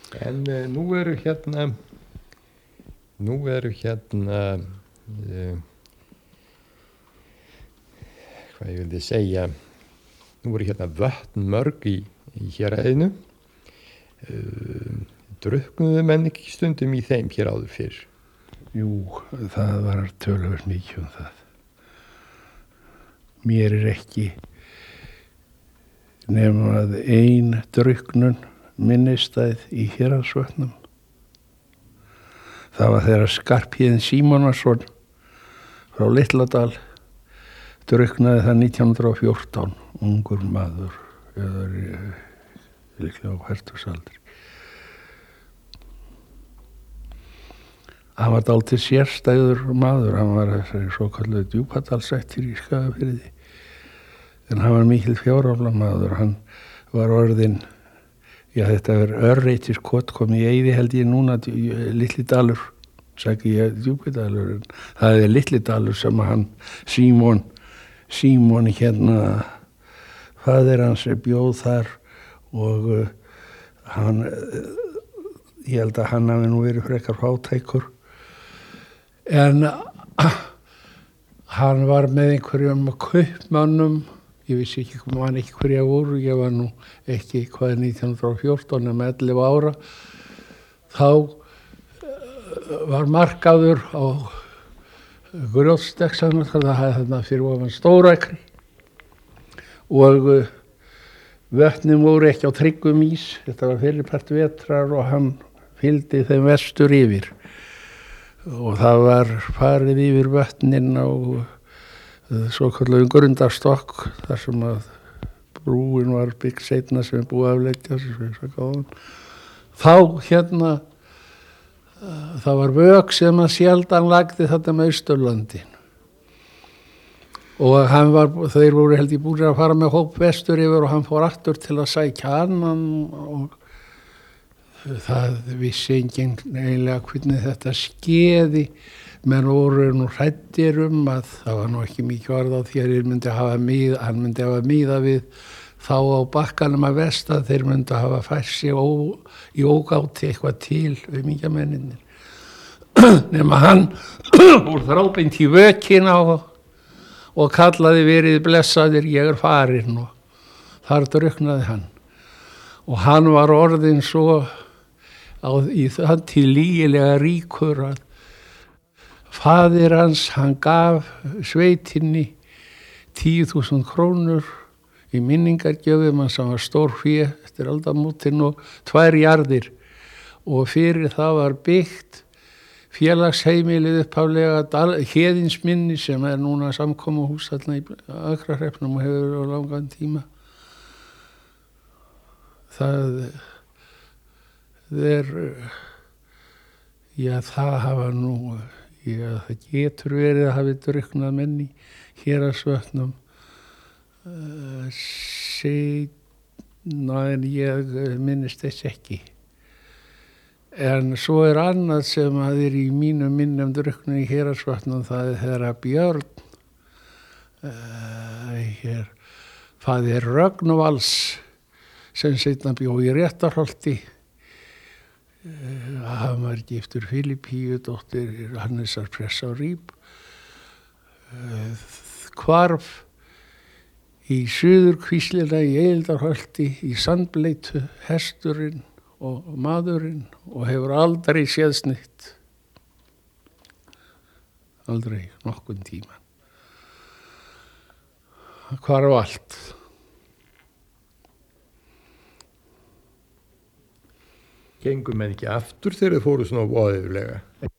En nú eru hérna hvað ég vildi segja, nú eru hérna vötn mörg í héraðinu. Drukknuðu menn ekki stundum í þeim hér áður fyrr? Jú, það var töluvert mikið það. Mér ekki nema að ein drukknun minnistæð í Héraðsvötnum. Það var þegar Skarphéðinn Símonarson frá Litladal drukknaði það 1914, ungur maður, eða líklega á fertugsaldri. Hann var dálítið sérstæður maður, hann var þessari svokölluðu Djúpadalsættir í Skagafirði, en hann var mikill fjáraflamaður, hann var orðinn, já þetta er örreitis-kot komið í eyði held ég núna, Litlidalur, segi ég Djúpadalur, en það er Litlidalur sem hann, Símon hérna, faðir hans bjóð þar og hann, ég held að hann hafi nú verið frekar fátækur, en hann var með einhverjum kaupmönnum, ég vissi ekki hverja voru, ég var nú ekki 1914 nema 11 ára, þá var markaður á grjótstekksana, það hafði þarna fyrir ofan Stórakri og vötnin voru ekki á tryggum ís, þetta var fyrirpart vetrar og hann fylgdi þeim vestur yfir og það var farið yfir vötnin á svokölluðum Grundarstokk þar sem að brúin var byggt seinna sem er búið afleggja þá hérna það var vök sem að sjaldan lagði þetta með Austurlandin og þeir voru held ég búin að fara með hóp vestur yfir og hann fór aftur til að sækja annan og það vissi enginn eiginlega hvernig þetta skeði, menn voru nú hræddir að það var nú ekki mikið orð á því að hann myndi hafa miða við þá á bakkanum að vest að þeir myndi hafa fært sig í ógáti eitthvað til aumingjamennirnir. Nema hann úr þrábeint í vökina og kallaði verið blessaðir, ég er farinn og þar drukknaði hann. Og hann var orðinn svo í það til lygilega ríkur að faðir hans, hann gaf sveitinni 10.000 krónur í minningargjöfum hans sem var stór fé eftir aldamótin og 2 jarðir og fyrir það var byggt félagsheimilið upphaflega Héðinsminni sem er núna samkomuhús þarna í Akrahreppnum og hefur verið á langan tíma. Það hafa nú, það getur verið að hafi drukknað menn í Héraðsvötnum seinna en ég minnist þess ekki. En svo er annað sem að er í mínum minnum drukknað í Héraðsvötnum, það er þeirra Björn, faðir Rögnvalds sem seinna bjó í Réttarholti. Hann var giftur Filippíu, dóttir Hannesar Press á Rýb, hvarf í Suðurkvíslina í Eyjildarholti í sandbleitu, hesturinn og maðurinn og hefur aldrei séð snitt. Aldrei, nokkurn tíma. Hvarf allt. Gengum menn ekki aftur þegar þið fóru svona voðaðurlega?